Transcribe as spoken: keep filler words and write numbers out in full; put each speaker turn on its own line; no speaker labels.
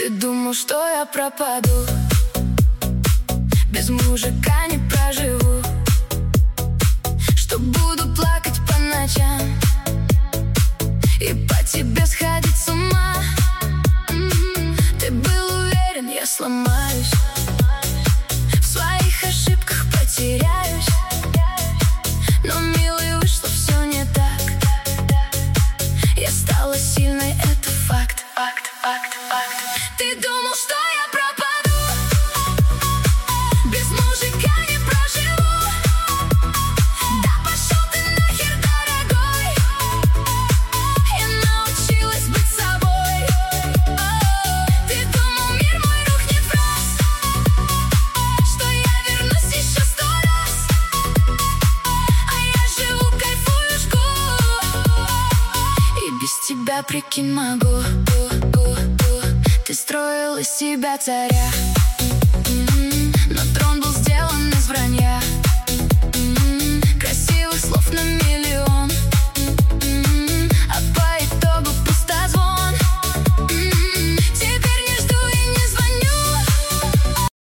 Ты думал, что я пропаду, без мужика не проживу, что буду плакать по ночам и по тебе сходить с ума. Ты был уверен, я сломаюсь, в своих ошибках потеряюсь, но, милый, вышло все не так. Я стала сильной, это факт, факт, факт, факт. Ты думал, что я пропаду, без мужика не проживу. Да пошел ты нахер, дорогой, я научилась быть собой. Ты думал, мир мой рухнет в раз, что я вернусь еще сто раз, а я живу, кайфую, жгу, и без тебя, прикинь, могу. Ты строил из себя царя.